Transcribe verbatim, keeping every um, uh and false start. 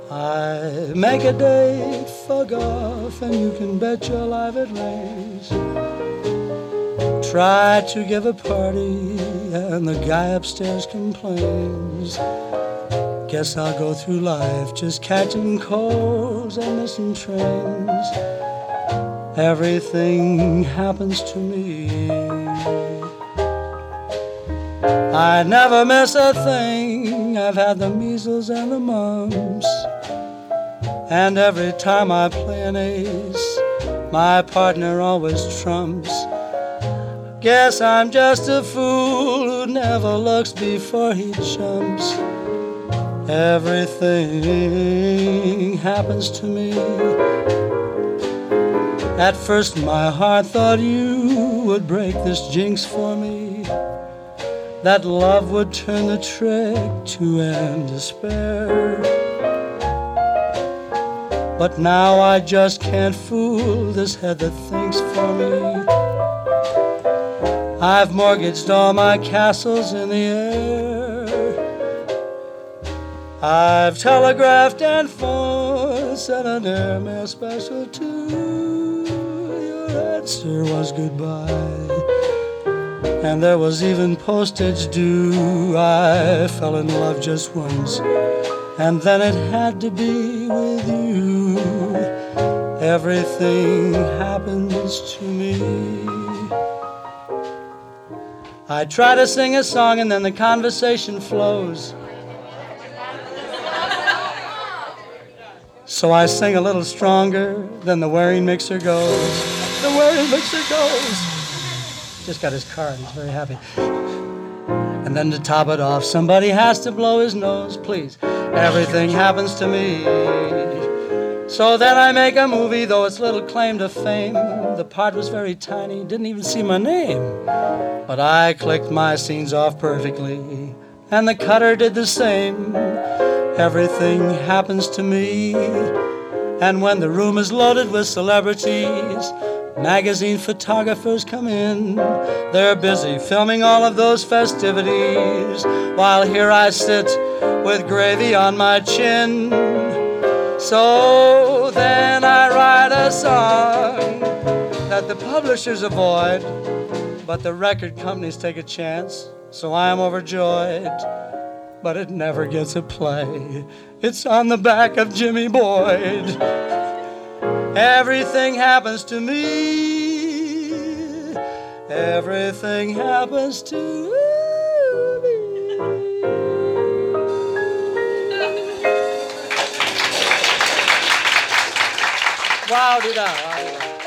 I make a date for golf, and you can bet your life it rains. Try to give a party, and the guy upstairs complains. Guess I'll go through life just catching colds and missing trains. Everything happens to me. I never miss a thing. I've had the measles and the mumps, and every time I play an ace, my partner always trumps. Guess I'm just a fool who never looks before he jumps. Everything happens to me. At first my heart thought you would break this jinx for me, that love would turn the trick to end despair. But now I just can't fool this head that thinks for me. I've mortgaged all my castles in the air. I've telegraphed and phoned, sent an airmail special too. Your answer was goodbye, and there was even postage due. I fell in love just once, and then it had to be with you. Everything happens to me. I try to sing a song and then the conversation flows. So I sing a little stronger, then the wearing mixer goes. The wearing mixer goes. Just got his card, he's very happy. And then to top it off, somebody has to blow his nose, please. Everything happens to me. So then I make a movie, though it's little claim to fame. The part was very tiny, didn't even see my name. But I clicked my scenes off perfectly, and the cutter did the same. Everything happens to me. And when the room is loaded with celebrities, magazine photographers come in. They're busy filming all of those festivities, while here I sit with gravy on my chin. So then I write a song that the publishers avoid, but the record companies take a chance, so I am overjoyed. But it never gets a play. It's on the back of Jimmy Boyd. Everything happens to me. Everything happens to me. Wow, did I?